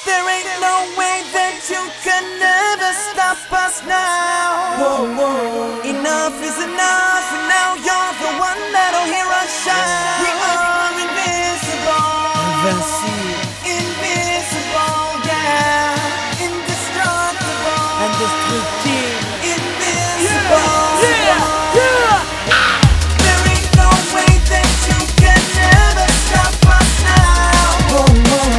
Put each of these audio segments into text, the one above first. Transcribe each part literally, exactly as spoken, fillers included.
There ain't no way that you can never stop us now. Whoa, whoa. Enough is enough, and now you're the one that'll hear us shine. We are invincible, invincible, invisible, yeah, indestructible, indestructible, invincible. Yeah, yeah, yeah. There ain't no way that you can never stop us now. Whoa, whoa.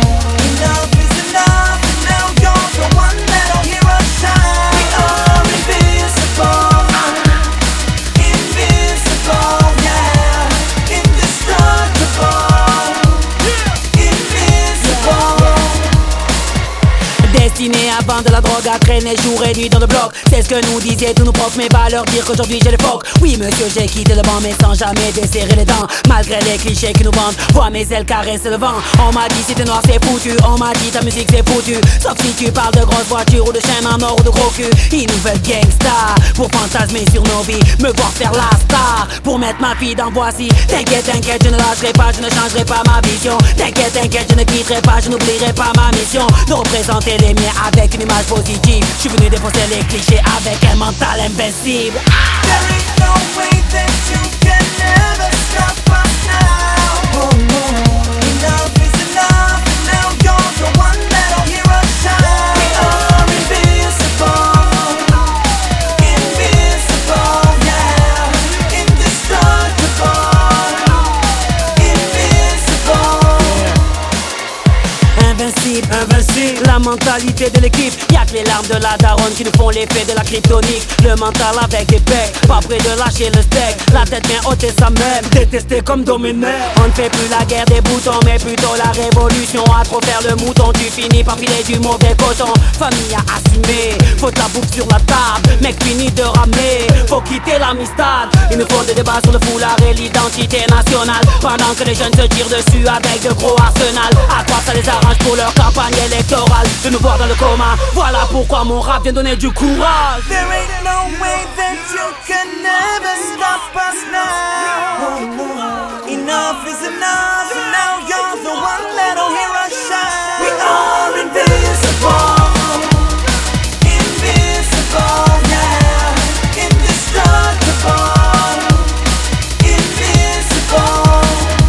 Destiné à vendre de la drogue, à traîner jour et nuit dans le bloc. C'est ce que nous disaient tous nos profs, mais va leur dire qu'aujourd'hui j'ai les phoques. Oui monsieur, j'ai quitté le banc, mais sans jamais desserrer les dents. Malgré les clichés qui nous vendent, vois mes ailes caresser le vent. On m'a dit si t'es noir c'est foutu, on m'a dit ta musique c'est foutu. Sauf si tu parles de grosses voitures ou de chemins morts ou de gros cul. Ils nous veulent gangsta, pour fantasmer sur nos vies, me voir faire la star, pour mettre ma fille dans voici. T'inquiète, t'inquiète, je ne lâcherai pas, je ne changerai pas ma vision. T'inquiète, t'inquiète, je ne quitterai pas, je n'oublierai pas ma mission de représenter les miens avec une image positive. Je suis venu défoncer les clichés avec un mental invincible. There ain't no way that you can never stop us now. Oh, no. Enough is enough, and now you're the one that'll hear us shine. We are invincible, invisible, yeah, indestructible, invisible. Invincible, invincible, la mentalité de l'équipe. Y'a que les larmes de la daronne qui nous font l'effet de la kryptonique. Le mental avec des pecs, pas près de lâcher le steak. La tête bien haute et ça même, détesté comme dominaire. On ne fait plus la guerre des boutons, mais plutôt la révolution. À trop faire le mouton, tu finis par filer du mauvais coton. Famille à assumer, faut ta bouffe sur la table. Mec fini de ramener, faut quitter l'amistad. Il nous faut des débats sur le foulard et l'identité nationale. Pendant que les jeunes se tirent dessus avec de gros arsenal. À quoi ça les arrange pour leur campagne électorale de nous voir dans le coma. Voilà pourquoi mon rap vient donner du courage. There ain't no way that you can never stop us now. Enough is enough, and now you're the one that'll hear us shine. We are invincible, invisible, yeah, indestructible, invisible.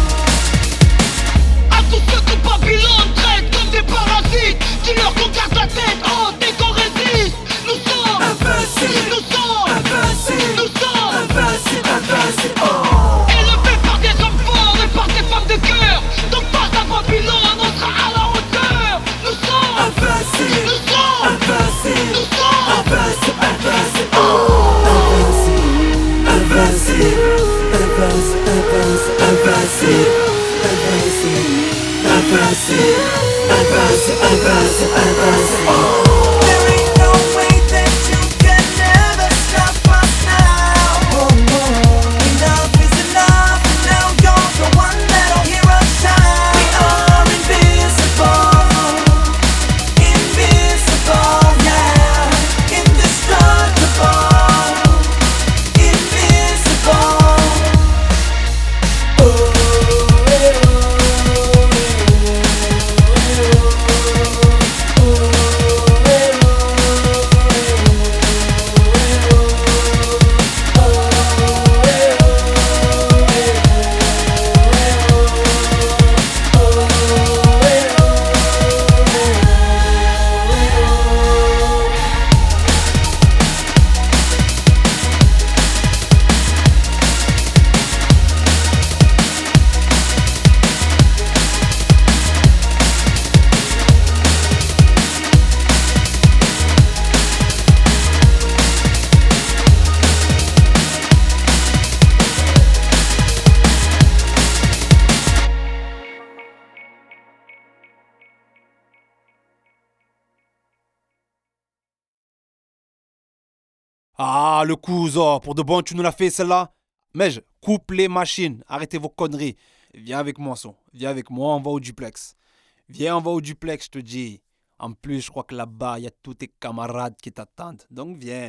À tous ceux que Babylone traite comme des parasites, dis-leur qu'on garde la tête haute et qu'on résiste. Nous sommes invincibles, nous sommes invincibles, nous sommes invincibles, invincibles. Oh. élevés par des hommes forts et par des femmes de cœur. Donc face à Babylone, on sera à la hauteur. Nous sommes Invincible, nous sommes invincible, nous sommes invincible, invincible. Oh. Invincible, invincible, invincible, invincible, invincible, invincible, invincible, invincible, invincible. Oh. There ain't no way that you can never stop us now. Oh, no. Enough is enough, and now you're the one that'll hear us shine. We are invincible, invisible, yeah, indestructible, invisible. Oh. Ah, le cousin, pour de bon, tu nous l'as fait celle-là. Mais je coupe les machines, arrêtez vos conneries. Viens avec moi, son. Viens avec moi, on va au duplex. Viens, on va au duplex, je te dis. En plus, je crois que là-bas, il y a tous tes camarades qui t'attendent. Donc viens.